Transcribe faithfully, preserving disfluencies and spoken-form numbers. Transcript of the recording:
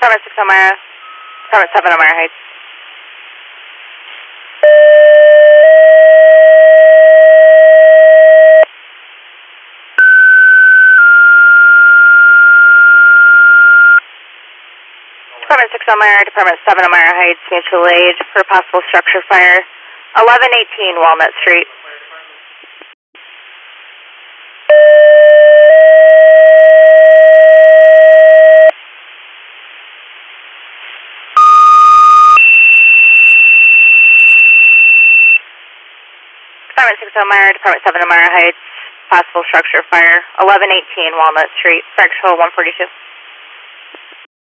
Department six Elmira, Department seven Elmira Heights. Department six Elmira, Department seven Elmira Heights, mutual aid for possible structure fire. eleven eighteen Walnut Street. Department six Elmira, Department seven Elmira Heights, possible structure fire. eleven eighteen Walnut Street, fire control one forty-two.